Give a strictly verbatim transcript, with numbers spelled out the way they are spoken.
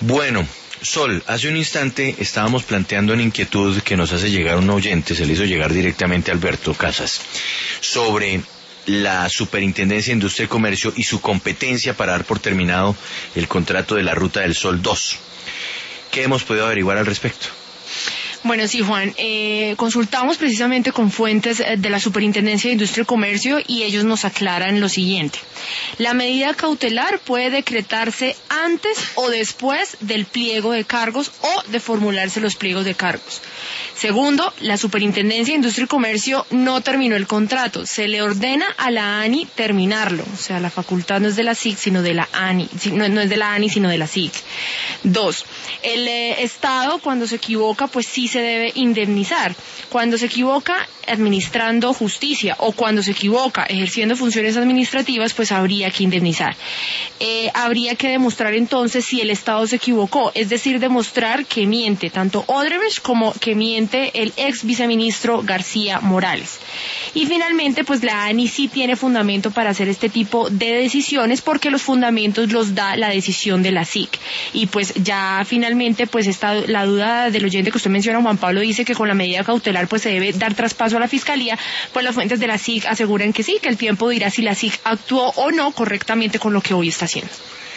Bueno, Sol, hace un instante estábamos planteando una inquietud que nos hace llegar un oyente, se le hizo llegar directamente a Alberto Casas, sobre la Superintendencia de Industria y Comercio y su competencia para dar por terminado el contrato de la Ruta del Sol dos. ¿Qué hemos podido averiguar al respecto? Bueno, sí, Juan, eh, consultamos precisamente con fuentes de la Superintendencia de Industria y Comercio y ellos nos aclaran lo siguiente. La medida cautelar puede decretarse antes o después del pliego de cargos o de formularse los pliegos de cargos. Segundo, la Superintendencia de Industria y Comercio no terminó el contrato. Se le ordena a la ANI terminarlo. O sea, la facultad no es de la S I C, sino de la ANI. No, no es de la ANI, sino de la S I C. Dos, el eh, Estado cuando se equivoca, pues sí se debe indemnizar. Cuando se equivoca administrando justicia o cuando se equivoca ejerciendo funciones administrativas, pues habría que indemnizar. Eh, habría que demostrar entonces si el Estado se equivocó, es decir, demostrar que miente tanto Odebrecht como que miente el ex viceministro García Morales. Y finalmente, pues la ANI sí tiene fundamento para hacer este tipo de decisiones porque los fundamentos los da la decisión de la S I C. Y pues ya finalmente, pues está la duda del oyente que usted menciona, Juan Pablo, dice que con la medida cautelar pues se debe dar traspaso a la Fiscalía, pues las fuentes de la S I C aseguran que sí, que el tiempo dirá si la S I C actuó o no correctamente con lo que hoy está haciendo.